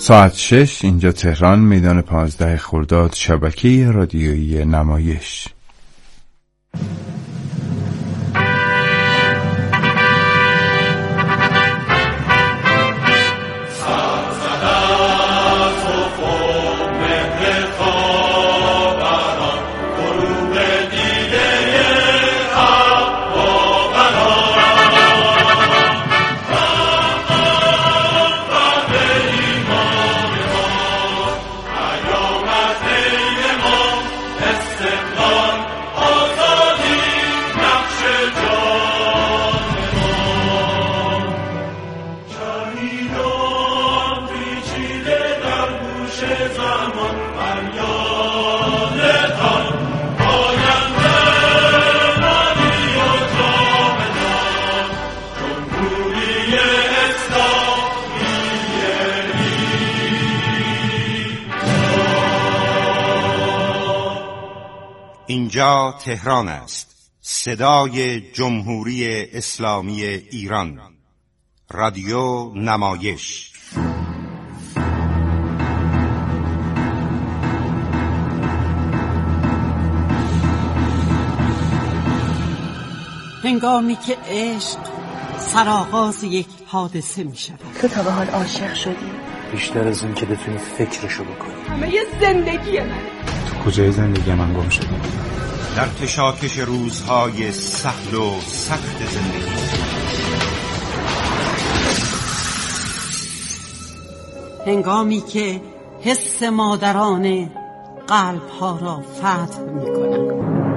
ساعت 6 اینجا تهران، میدان 15 خرداد، شبکه رادیویی نمایش. اینجا تهران است، صدای جمهوری اسلامی ایران، رادیو نمایش. هنگامی که عشق سرآغاز یک حادثه می شود. تو تا به حال عاشق شدی؟ بیشتر از این که بتونی فکرشو بکنی. همه یه زندگی من. تو کجای زندگی من گم شدی؟ در کشاکش روزهای سهل و سخت زندگی. هنگامی که حس مادرانه قلب‌ها را فتح می‌کند.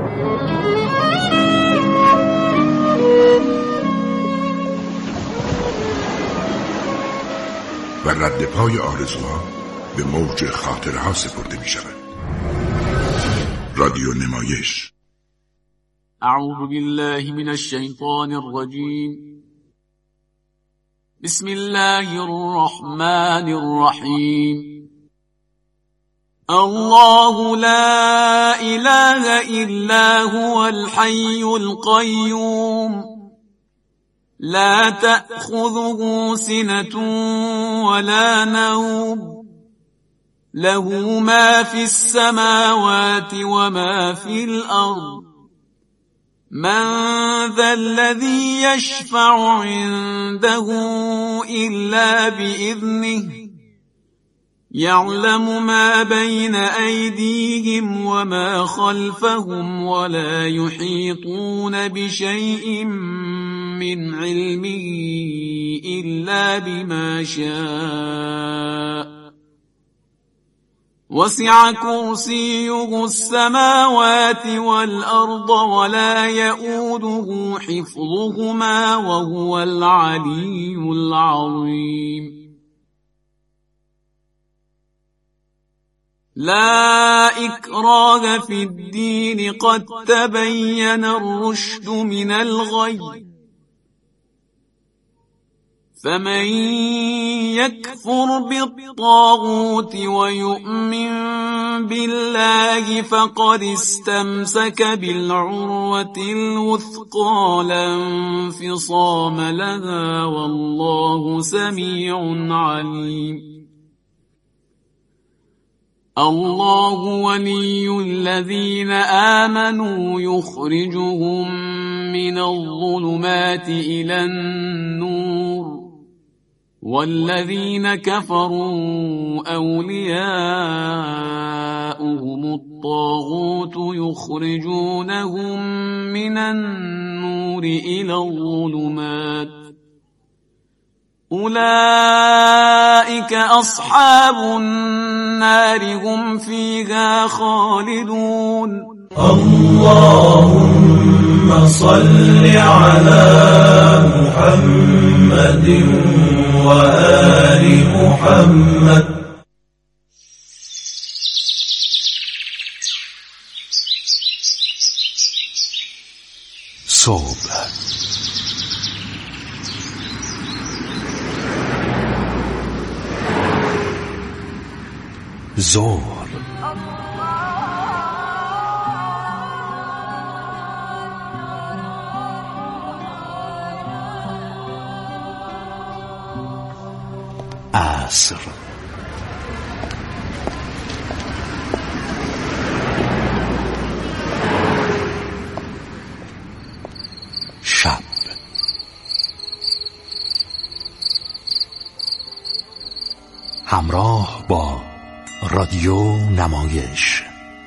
و رد پای آرزوها به موج خاطرها سپرده می شود. رادیو نمایش. اعوذ بالله من الشیطان الرجیم. بسم الله الرحمن الرحیم. الله لا اله الا هو الحي القيوم لا تأخذه سنة ولا نوم له ما في السماوات وما في الأرض من ذا الذي يشفع عنده إلا بإذنه يعلم ما بين أيديهم وما خلفهم ولا يحيطون بشيء من علمه إلا بما شاء وسع كرسيه السماوات والأرض ولا يؤوده حفظهما وهو العلي العظيم لا إكراه في الدين قد تبين الرشد من الغي فمن يكفر بالطاغوت ويؤمن بالله فقد استمسك بالعروة الوثقى لا انفصام لها والله سميع عليم الله ولي الذين آمنوا يخرجهم من الظلمات إلى النور والذين كفروا أولياؤهم الطاغوت يخرجونهم من النور إلى الظلمات أولئك أصحاب النار هم فيها خالدون اللهم صل على محمد وآل محمد. صبح ظهر عصر همراه با رادیو نمایش.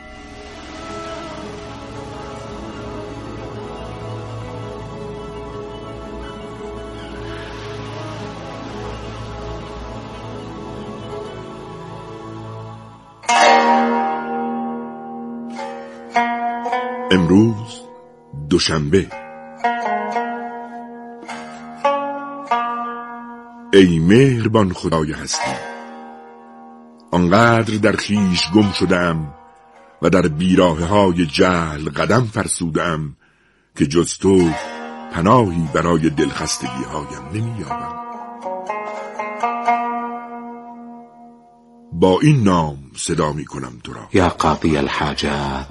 امروز دوشنبه. ای مهربان خدای هستی، آنقدر در خیش گم شدم و در بیراهه‌های جهل قدم فرسودم که جز تو پناهی برای دلخستگی‌هایم نمی‌یابم. با این نام صدا می‌کنم تو را: یا قاضی الحاجات،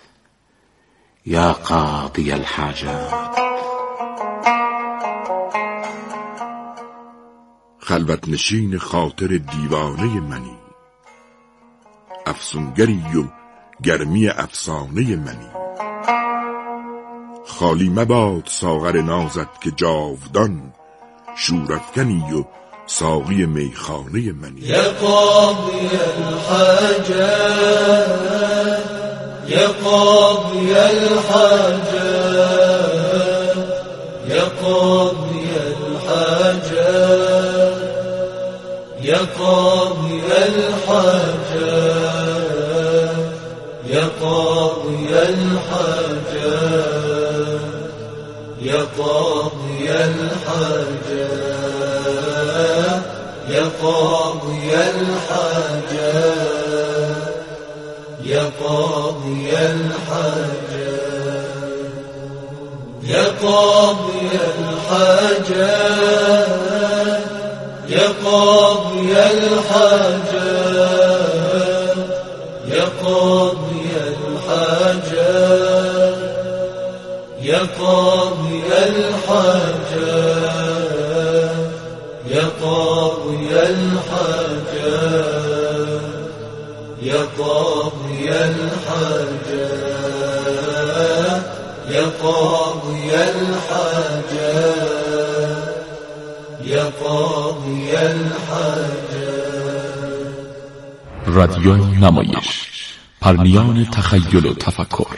یا قاضی الحاجات. خلوت نشین خاطر دیوانه منی، افسونگری و گرمی افسانه منی. خالی مباد ساغر نازت که جاودان شورافکنی و ساقی میخانه منی. یا قاضی الحاجات، یا قاضی الحاجات، یا قاضی الحاجات، یا قاضی الحاجات، یا قاضی الحاجات، یا قاضی الحاجات، یا قاضی الحاجات، یا قاضی الحاجات، یا قاضی الحاجات، یا قاضی الحاجات، یا قاضی الحاجات، یا قاضی الحاجات، یا قاضی الحاجات، یا قاضی الحاجات، یا قاضی الحاجات، یا قاضی الحاجات. رادیو نمایش، پرمیان تخیل و تفکر.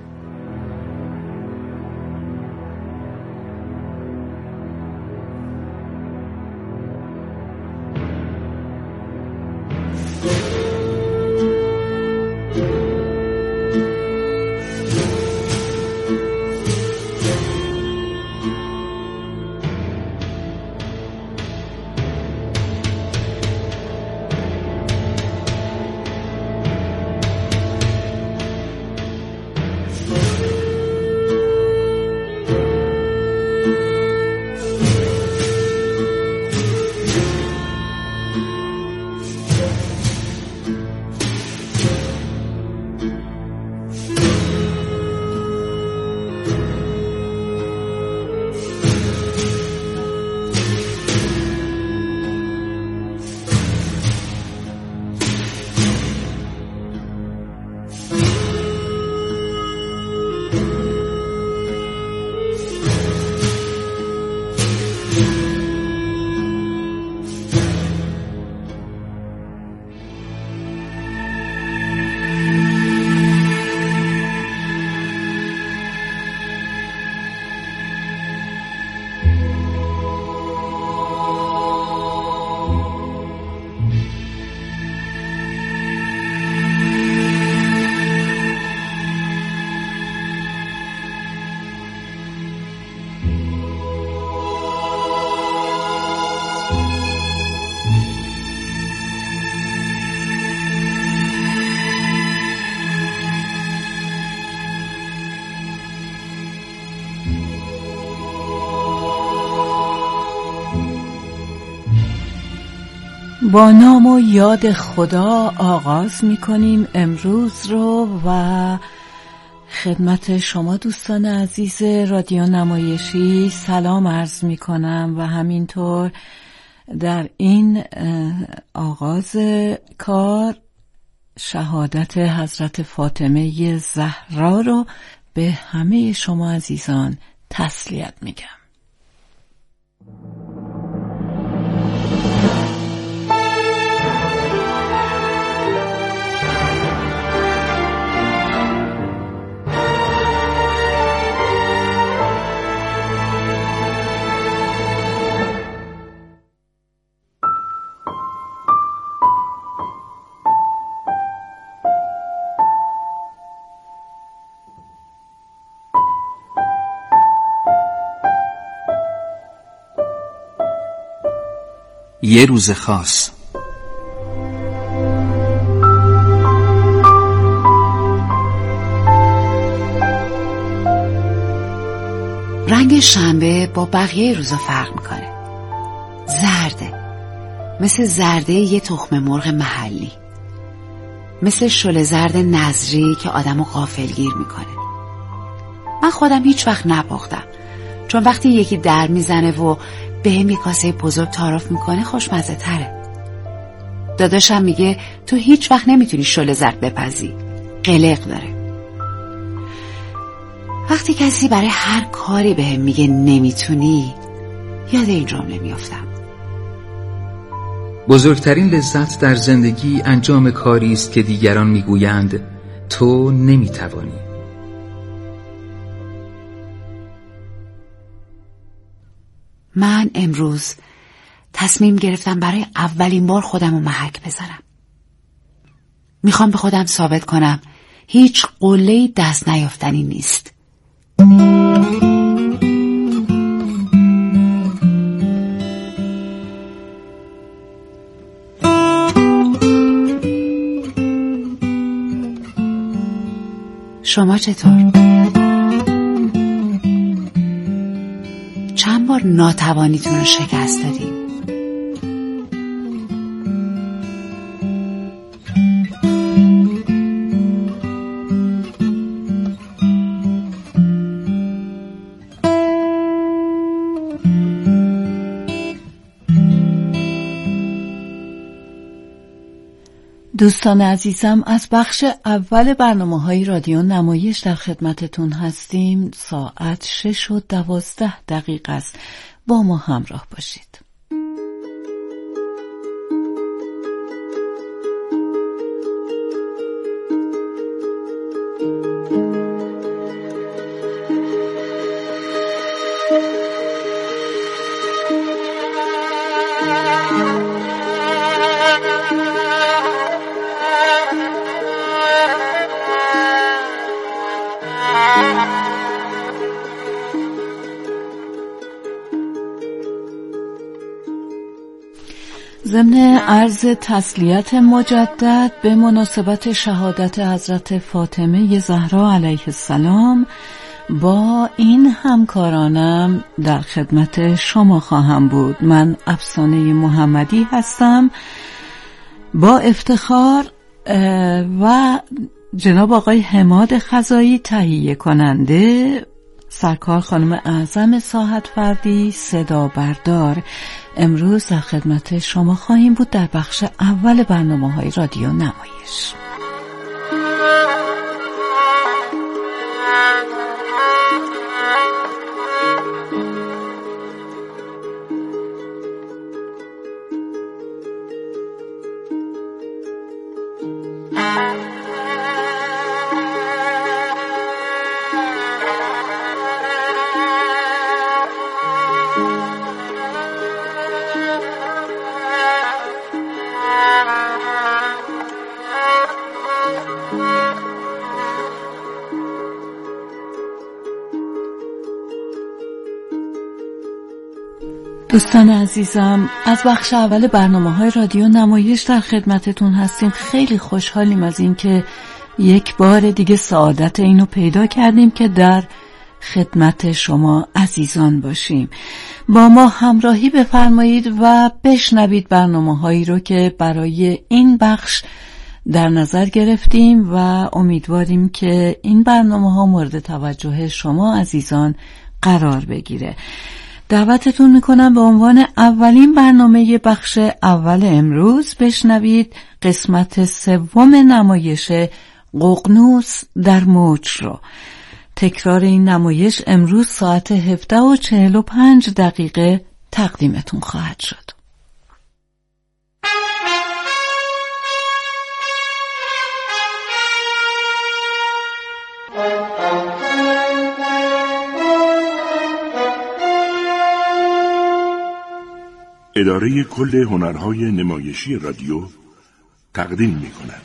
با نام و یاد خدا آغاز می‌کنیم امروز رو و خدمت شما دوستان عزیز رادیو نمایشی سلام عرض می‌کنم و همینطور در این آغاز کار شهادت حضرت فاطمه زهرا رو به همه شما عزیزان تسلیت میگم. یه روز خاص. رنگ شنبه با بقیه روزا فرق میکنه. زرده، مثل زرده یه تخم مرغ محلی، مثل شل زرد نظری که آدمو غافلگیر میکنه. من خودم هیچ وقت نپختم، چون وقتی یکی در میزنه و بهم یه کاسه بزرگ تعارف میکنه خوشمزه تره. داداشم میگه تو هیچ وقت نمیتونی شل زرد بپزی، قلق داره. وقتی کسی برای هر کاری بهم میگه نمیتونی، یاد این جمله میافتم: بزرگترین لذت در زندگی انجام کاری است که دیگران میگویند تو نمیتوانی. من امروز تصمیم گرفتم برای اولین بار خودم رو محک بزنم. میخوام به خودم ثابت کنم هیچ قله‌ای دست نیافتنی نیست. شما چطور؟ چند بار ناتوانیتون رو شکست دادین؟ دوستان عزیزم، از بخش اول برنامه‌های رادیو نمایش در خدمتتون هستیم. ساعت 6:12 است. با ما همراه باشید. ضمن عرض تسلیت مجدد به مناسبت شهادت حضرت فاطمه زهرا علیه السلام با این همکارانم در خدمت شما خواهم بود. من افسانه محمدی هستم با افتخار و جناب آقای حماد خزایی تهیه کننده، سرکار خانم اعظم ساحت فردی صدا بردار. امروز در خدمت شما خواهیم بود در بخش اول برنامه‌های رادیو نمایش. دوستان عزیزم، از بخش اول برنامه‌های رادیو نمایش در خدمتتون هستیم. خیلی خوشحالیم از این که یک بار دیگه سعادت اینو پیدا کردیم که در خدمت شما عزیزان باشیم. با ما همراهی بفرمایید و بشنوید برنامه‌هایی رو که برای این بخش در نظر گرفتیم و امیدواریم که این برنامه‌ها مورد توجه شما عزیزان قرار بگیره. دعوتتون میکنم به عنوان اولین برنامه بخش اول امروز بشنوید قسمت سوم نمایش ققنوس در موج رو. تکرار این نمایش امروز ساعت 17:45 تقدیمتون خواهد شد. اداره کل هنرهای نمایشی رادیو تقدیم می‌کند.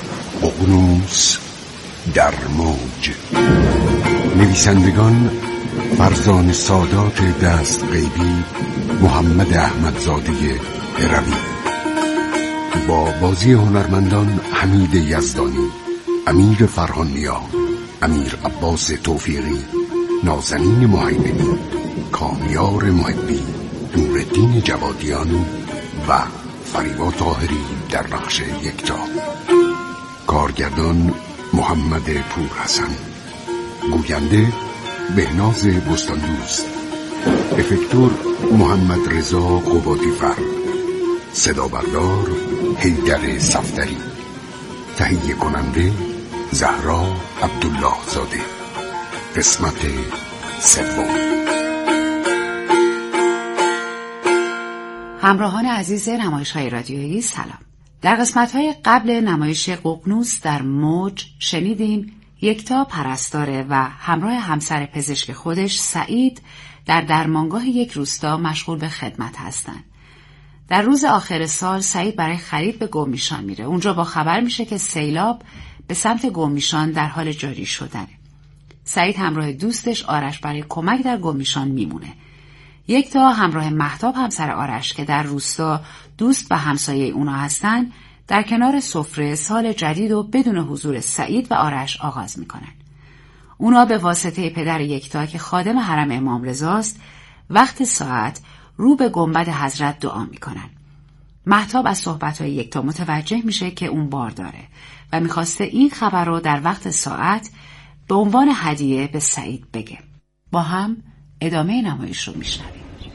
ققنوس در موج. نویسندگان فرزان سادات دست غیبی محمد احمدزاده هروی. با بازی هنرمندان حمید یزدانی، امیر فرهانیا، امیر عباس توفیقی، نازنین مهیمنی، کامیار محبی، نورالدین جوادیان و فریبا طاهری در نقش یکتا. کارگردان محمد پورحسن. گوینده بهناز بستاندوست. افکتور محمد رضا قبادی‌فر. صدا بردار حیدر صفدری. تهیه کننده زهرا عبدالله زاده. قسمت سوم. همراهان عزیز نمایش‌های رادیویی سلام. در قسمت‌های قبل نمایش ققنوس در موج شنیدیم یکتا پرستاره و همراه همسر پزشک خودش سعید در درمانگاه یک روستا مشغول به خدمت هستند. در روز آخر سال سعید برای خرید به گممیشان میره. اونجا با خبر میشه که سیلاب به سمت گممیشان در حال جاری شدنه. سعید همراه دوستش آرش برای کمک در گممیشان میمونه. یکتا همراه مهتاب همسر آرش که در روستا دوست و همسایه اونا هستن در کنار سفره سال جدید و بدون حضور سعید و آرش آغاز میکنن. اونا به واسطه پدر یکتا که خادم حرم امام رضاست وقت ساعت رو به گنبد حضرت دعا میکنن. مهتاب از صحبت‌های یکتا متوجه میشه که اون بار داره و میخواسته این خبر رو در وقت ساعت به عنوان هدیه به سعید بگه. با هم ادامه نمایش رو میشنویم.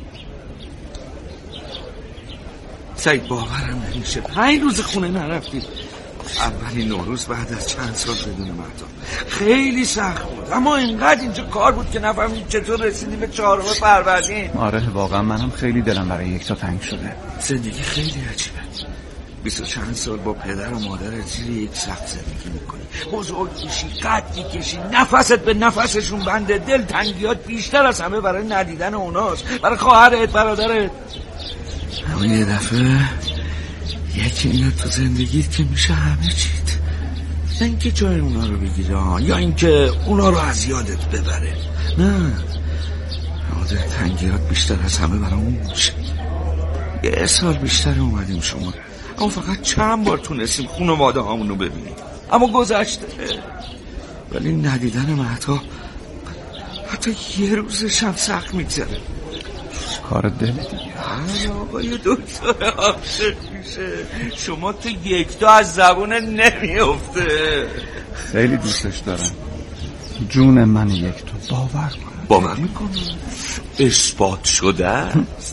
سعید باورم نمیشه 5 روز خونه نرفتید. اولین نوروز بعد از چند سال بدون مهتاب. خیلی سخت بود اما اینقدر اینجا کار بود که نفهمیم چطور رسیدیم به 4 فروردین. آره واقعا منم خیلی دلم برای یکتا تنگ شده. زندگی خیلی عجیبه. 20 چند سال با پدر و مادر زیر یک سقف زندگی میکنی. بزرگ کشی، قدی کشی، نفست به نفسشون بنده. دلتنگیات بیشتر از همه برای ندیدن اوناست، برای خواهرت، برادرت. اما یه دفعه یکی میاد تو زندگیت که میشه همه چیت. نه اینکه جای اونا رو بگیره یا اینکه اونا رو از یادت ببره. نه اما دلتنگیات بیشتر از همه برای اون میشه. 1 سال بیشتر اومدیم شما اما فقط چند بار تونستیم خانواده هامون رو ببینیم. اما گذشته. ولی ندیدن مهتاب حتی یه روزش هم سخت میگذره. کار دل دیگه. آقای دکتر عاشق میشه. شما تو یکتا از زبون نمیافته. خیلی دوستش دارم. جون من یکتا. باور میکنم. اثبات شده.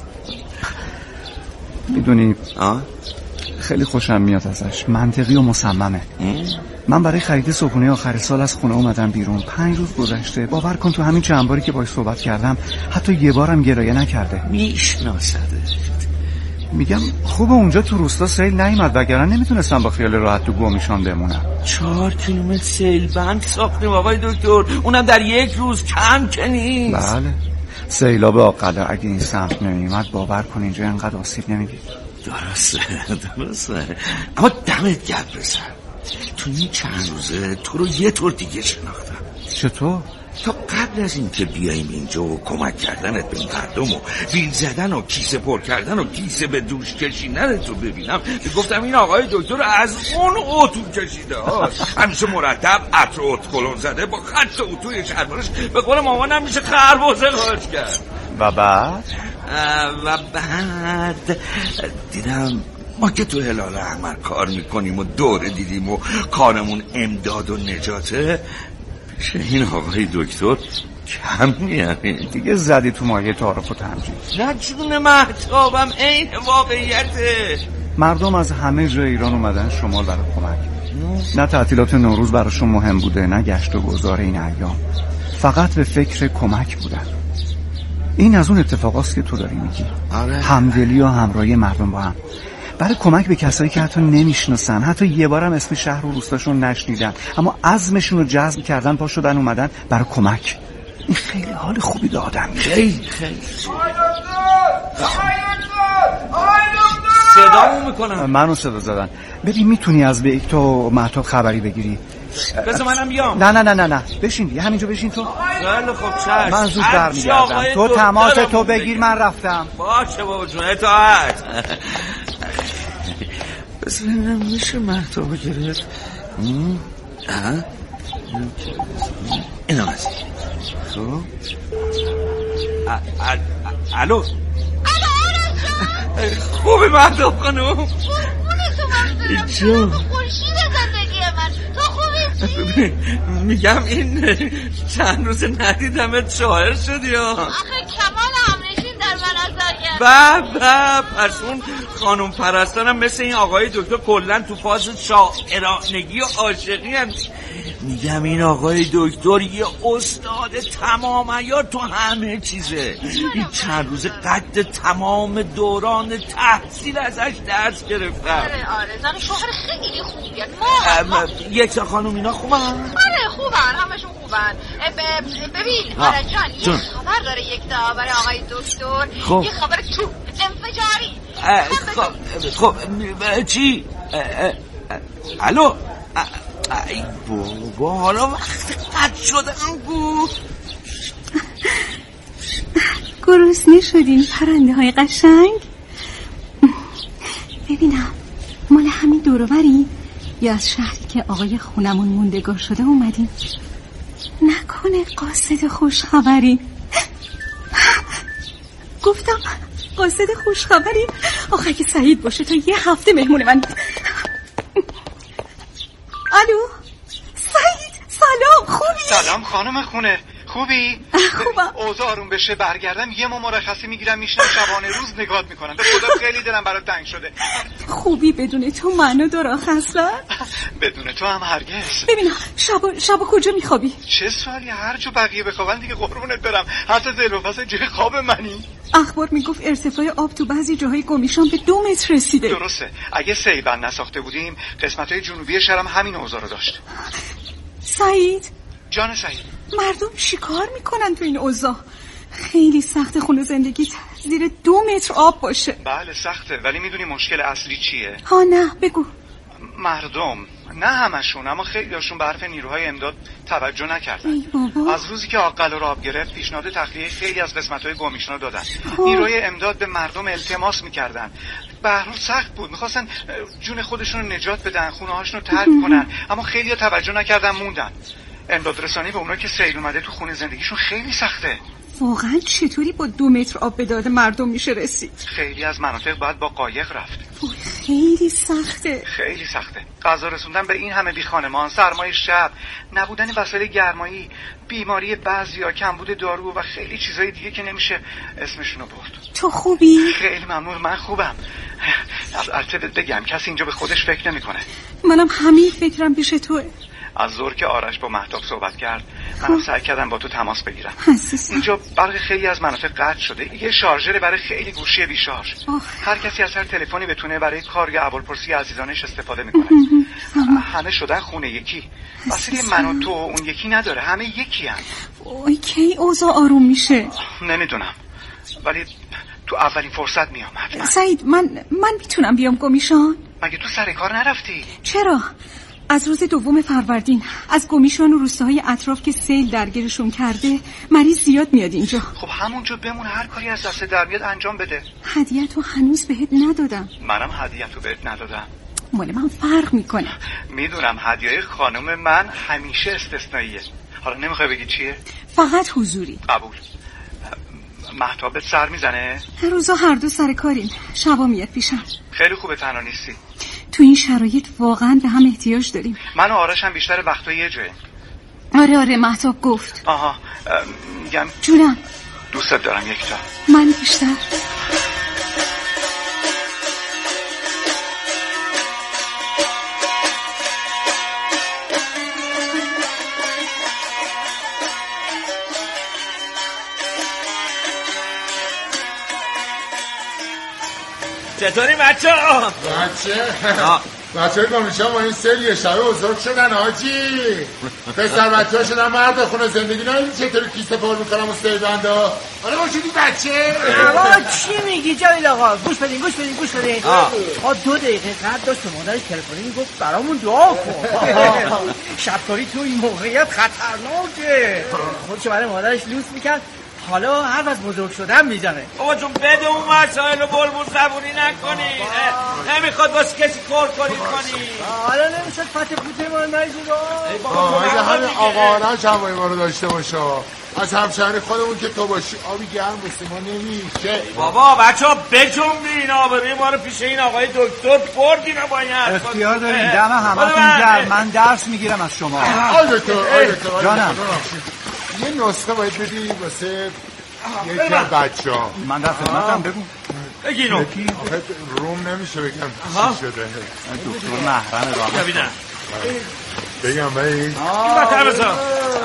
میدونی خیلی خوشم میاد ازش. منطقی و مصممه. من برای خرید صبحونه آخر سال از خونه اومدم بیرون. 5 روز گذشته. باور کن تو همین چند باری که باهاش صحبت کردم حتی یه بارم گلایه نکرده. میشناسدش. میگم خوبه اونجا تو روستا سیل نیامد وگرنه نمیتونستم با خیال راحت تو گممیشان بمونم. 4 کیلومتر سیل بند ساختیم آقای دکتر. اونم در 1 روز. کم که نیست. بله سیلاب آقلا اگه این سمت نمیومد باور کن اینجا انقدر آسیب نمیدید. درسته اما دمت گرم پسر. تو این چند روزه تو رو یه طور دیگه شناختم. چطور؟ تا قبل از این که بیاییم اینجا و کمک کردنت به این مردم و بیل زدن و کیسه پر کردن و کیسه به دوش کشیدنت رو ببینم گفتم این آقای دکتر از اون اتو کشیده هاست. همیشه مرتب عطر و اتکلون زده با خط اتوی شلوارش. به قول مامانم میشه خربزه خواهش کرد. و بعد دیدم ما که تو هلال احمر کار میکنیم و دوره دیدیم و کارمون امداد و نجاته. پیش این آقای دکتر کم میاریم. دیگه زدی تو مایه تعارف و تمجید. نه جون مهتابم عین واقعیته. مردم از همه جای ایران اومدن شمال برای کمک. نه تعطیلات نوروز براشون مهم بوده نه گشت و گذار این ایام. فقط به فکر کمک بودن. این از اون اتفاقاست که تو داری میگی. همدلی و همراهی مردم با هم برای کمک به کسایی که حتی نمیشناسن، حتی یه بارم اسم شهر و روستاشون نشنیدن اما عزمشون رو جذب کردن، پا شدن اومدن برای کمک. این خیلی حال خوبی به آدم میده. خیلی صدامو میکنم. منو صدا زدن. ببین میتونی از به یک تا مهتاب خبری بگیری؟ بذار منم بیام. نه بشین دیگه، همینجا بشین تو. خیلی خوب چشم. من زود برمیگردم. تو تماس تو بگیر، من رفتم. باشه بابا جون، اطاعت. بذار ببینم میشه مهتابو گرفت. اینم از خب. الو خوبی مهتاب خانم؟ اینجا خورشید زندگی من. تو خوبی؟ میگم این چند روز ندیدمت شاعر شدی یا؟ آخه کمال همنشین در من اثر کرد. پس اون خانم پرستانم مثل این آقای دکتر کلن تو فاز شاعرانگی و عاشقی هم. میگم این آقای دکتر یه استاد تمام عیار تو همه چیزه. این چند روز قد تمام دوران تحصیل ازش درس گرفتم. آره زن شوهر خیلی خوبیه. یک تا خانم اینا خوبن؟ آره خوبن، همشون خوبن. ببین آره جان، یه خبر داره یک تا برای آقای دکتر. یه خبر تو انفجاری. خب چی؟ الو ای بابا، حالا وقت قد شدم بود. گرسنه شدین پرنده های قشنگ؟ ببینم مال همین دوروبری یا از شهری که آقای خونمون موندگار شده اومدیم؟ نکنه قاصد خوشخبری؟ گفتم قاصد خوشخبری؟ آخه که سعید باشه تا یه هفته مهمون من. الو سعید، سلام، خوبی؟ سلام خانم خونه، خوبی؟ خوبم. اوضاع آروم بشه برگردم یه مرخصی میگیرم میشنم شبانه روز نگات میکنم. به خدا خیلی دلم برات تنگ شده. خوبی بدون تو منو دراخ اصلا؟ بدون تو هم هرگز. ببینم شبا کجا میخوابی؟ چه سوالی، هر جو بقیه بخوابن دیگه قربونت برم. حتی زلوفس جای خواب منی. اخبار میگفت ارتفاع آب تو بعضی جاهای گمیشان به 2 متر رسیده. درسته، اگه سیلبند نساخته بودیم قسمت‌های جنوبی شهرم همین اوضاع رو داشت. سعید جان سعید، مردم چیکار میکنن تو این اوضاع؟ خیلی سخت خونه زندگیت زیر 2 متر آب باشه. بله سخته، ولی میدونی مشکل اصلی چیه؟ ها نه بگو. مردم، نه همشون اما خیلیاشون به حرف نیروهای امداد توجه نکردن. از روزی که آقل رو آب گرفت پیشنهاد تخلیه خیلی از قسمت‌های گمیشون رو دادن. نیروهای امداد به مردم التماس میکردن. به هر حال سخت بود، میخواستن جون خودشون رو نجات بدن، خونه‌هاشون رو ترک کنن، اما خیلی‌ها توجه نکردن موندن. امداد رسانی به اونا که سیل اومده تو خونه زندگیشون خیلی سخته. واقعا چطوری با 2 متر آب به داد مردم میشه رسید؟ خیلی از مناطق باید با قایق رفت. خیلی سخته. خیلی سخته. غذا رسوندن به این همه بی خانمان، سرمای شب، نبودن وسایل گرمایی، بیماری بعضیا، کمبود دارو و خیلی چیزای دیگه که نمیشه اسمشونو برد. تو خوبی؟ خیلی ممنون، من خوبم. البته بگم کسی اینجا به خودش فکر نمیکنه. منم همین فکرم پیش توه. از ظهر که آرش با مهتاب صحبت کرد من سعی کردم با تو تماس بگیرم. اینجا برای خیلی از مناطق قطع شده. یه شارژر برای خیلی گوشی بی شارژ. هر کسی از هر تلفنی بتونه برای کار یا احوالپرسی عزیزانش استفاده میکنه. همه شدن خونه یکی. واسه من و تو اون یکی نداره، همه یکی هم. وای کی اوضاع آروم میشه؟ نمیدونم، ولی تو اولین فرصت میام. سعید من میتونم بیام گمیشان؟ مگه تو سر کار نرفتی؟ چرا؟ از روز 2 فروردین از گمیشان و روستاهای اطراف که سیل درگیرشون کرده مریض زیاد میاد اینجا. خب همونجا بمون، هر کاری از دست در میاد انجام بده. هدیه‌تو هنوز بهت ندادم. منم هدیه‌تو بهت ندادم. مال من فرق میکنه. میدونم هدیه خانم من همیشه استثنائیه. حالا نمیخوای بگی چیه؟ فقط حضوری. قبول. مهتابت سر میزنه؟ روزا هر دو سر کاریم، شبا میاد پیشم. خیلی خوبه تنها نیستی. تو این شرایط واقعا به هم احتیاج داریم. من و آرش هم بیشتر وقتا یه جاییم. آره مهتاب گفت. آها میگم جونم دوستت دارم یکتا. من بیشتر. چطوری بچه؟ بچه‌های دانشجو با این سری شب بزرگ شدن حاجی. پسر بچه‌ها شدن مرد خونه زندگی. نمیدونی چطوری کیسه پر میکنم و سیبندا. آره ما شدی بچه. آقا چی میگی جلیل آقا؟ گوش بدین. ما 2 دقیقه قبل داشت به مادرش تلفنی میگفت برامون دعا کن. شبکاری تو این موقعیت خطرناکه. خودشو برای مادرش لوس میکرد. حالا حرف از بزرگ شدن میزنه. بابا جون بده اون مسائل رو بلبل زبونی نکنی. نمیخواد واسه کسی کار کنی. حالا نمیشد فتح پوته ما رو نریزید. اگه همین آقارش هوای ما رو داشته باشه، از همشهری خودمون که تو باشی آبی گرم بسته ما نمیشه. بابا بچه ها بجنبین آبروی ما رو پیش این آقای دکتر بردین. باید اختیار دارین دم همتون گرم. من درس میگیرم از شما. آی دکتر جانم یه نسخه باید بدی واسه یکی از بچه ها. من در خدمتم. بگو بگی رو روم نمیشه بگم چی شده. دکتر محرم راه بگم بایی این بطر بزن.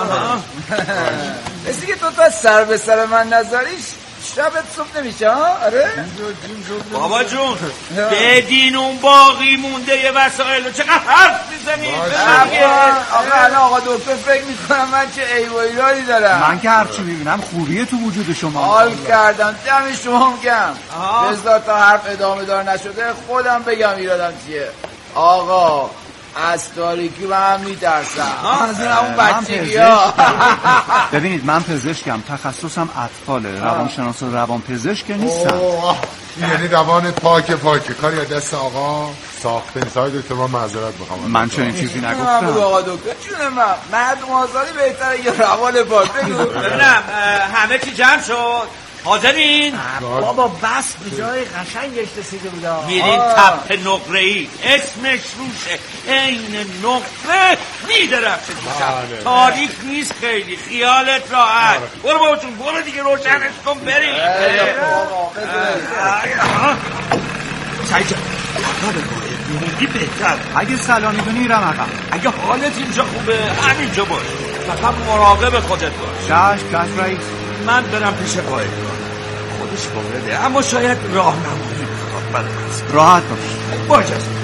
بسی که تو سر به سر من نذاریش شبت صبح نمیشه. آره بابا جون بدین اون باقی مونده یه وسائل رو چقدر حرف میزنی. آقا دکتر فکر میکنم من چه ایوایرایی دارم. من که هرچی میبینم خوبیه تو وجود شما. حال کردم دم شما گم. بذار تا حرف ادامه دار نشده خودم بگم ایرادم چیه. آقا از تاریکی و هم میترسم. از اون بچگی ها. ببینید من پزشکم، تخصصم اطفاله. روانشناس و روانپزشک نیستم. یعنی روان پاکه کاری از دست آقا ساخته نیست. دکتر من معذرت میخوام. من چنین چیزی نگفتم. آقا دکتر چونه من مردم آزادی بهتره یا روان پاک. بگو. ببینم همه چی جمع شد. حاضرین؟ بابا بس به جای قشنگش رسیده بودا. میرین تپه نقره‌ای اسمش روشه. این نقره میدرخشه دیشب. تاریک نیست خیلی. خیالت راحت. برو بابا جون برو دیگه روشنش کن بریم. سعید جان میموندی بهتر. اگه سلامی کنی ایرم عقب. اگه حالت اینجا خوبه همینجا باش. فقط مراقب خودت باش. چشم رئیس. من برم پیش قائد خودش وارده، اما شاید راهنمایی بخواد. راحت باش.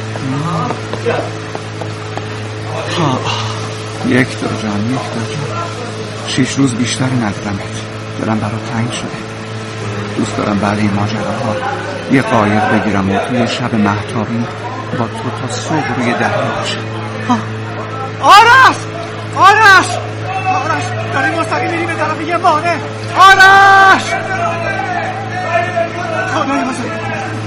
یک دو جان 6 روز بیشتری ندیدمت. دلم برات تنگ شده. دوست دارم بعد این ماجراها یه قایق بگیرم و توی شب مهتابی با تو تا صبح روی دریا باشم. آرش داری مستقیم میری به طرف یه بانه. آرش خدای بزرگ.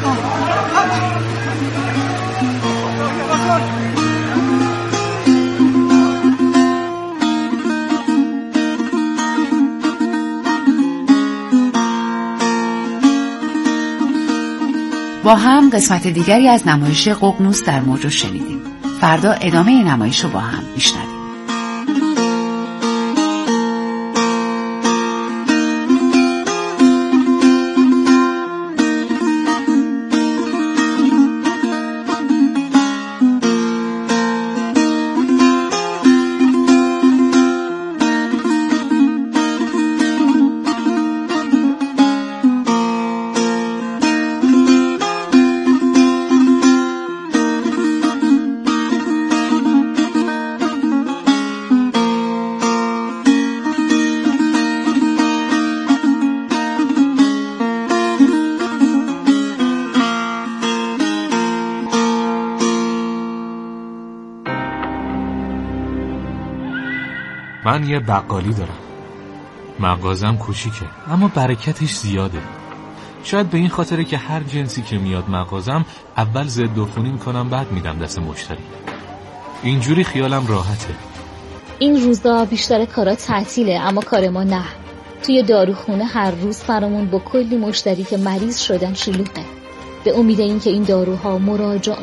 با هم قسمت دیگری از نمایش ققنوس در موج رو شنیدیم. فردا ادامه نمایش رو با هم میشنویم. من یه بقالی دارم. مغازم کوچیکه اما برکتش زیاده. شاید به این خاطره که هر جنسی که میاد مغازم اول ضد عفونی میکنم بعد میدم دست مشتری. اینجوری خیالم راحته. این روزا بیشتر کارا تعطیله اما کار ما نه. توی داروخونه هر روز فرامون با کلی مشتری که مریض شدن شلوغه. به امید این که این داروها مراجعه